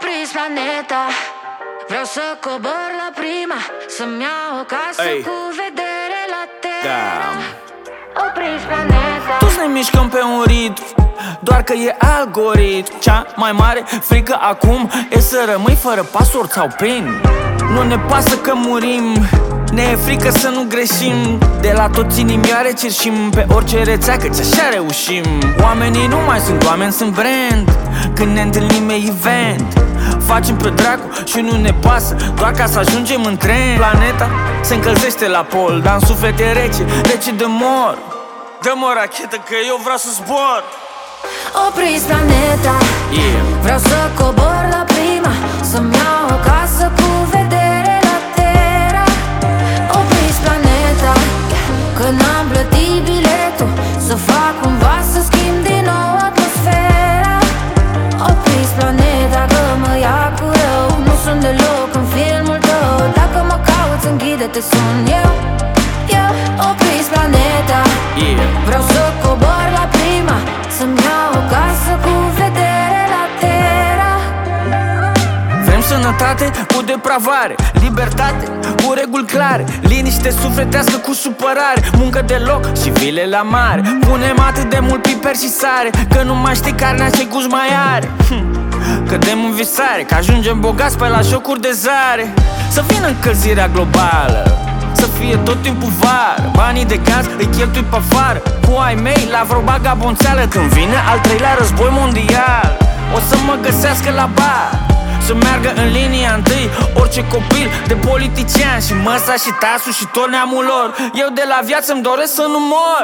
Opriți planeta, vreau să cobor la prima, să-mi iau o casă cu vedere la Terra. Opriți planeta. Toți ne mișcăm pe un ritm, doar că e algoritm. Cea mai mare frică acum e să rămâi fără password sau PIN. Nu ne pasă că murim, ne e frică să nu greșim. De la toți inimioare cerșim pe orice rețea, căci așa reușim. Oamenii nu mai sunt oameni, sunt brand. Când ne întâlnim e event, facem pe dracu și nu ne pasă, doar ca să ajungem în tren. Planeta se încălzește la pol, dar în suflet e rece, rece de mor. Dă-mi o rachetă că eu vreau să zbor. Opriți planeta, vreau să cobor la prima, să-mi iau o casă cu vedere la Terra. Opriți planeta, că n-am plătit biletul, să fac cumva să schimb din nou atmosfera. Opriți planeta, că mă ia cu rău, nu sunt deloc în filmul tău. Dacă mă cauți, închide-te, sun eu. Opriți planeta, vreau să cobor la prima, să-mi iau o casă cu vedere la Terra. Vrem sănătate cu depravare, libertate cu reguli clare, liniște sufletească cu supărare, muncă de loc și vile la mare. Punem atât de mult piper și sare, că nu mai știi carnea ce gust mai are. Cădem în visare, că ajungem bogați pe la jocuri de zare. Să vină încălzirea globală, să fie tot timpul vară, banii de gaz îi cheltui pe afară, cu ai mei la vreo bagabonțeală. Când vine al treilea război mondial, o să mă găsească la bar, să meargă în linia întâi orice copil de politician, și măsa și tasul și tot neamul lor. Eu de la viață îmi doresc să nu mor.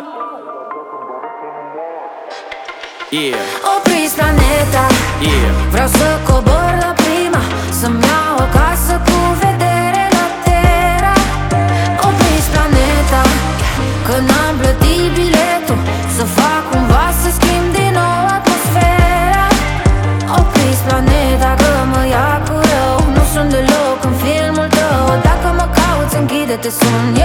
Opriți planeta, vreau să cobor la prima, să-mi iau o casă cu vedere la Terra. Opriți planeta, că n-am plătit biletul, să fac cumva să schimb din nou atmosfera. Opriți planeta, că mă ia cu rău, nu sunt deloc în filmul tău. Dacă mă cauți, închide-te, sun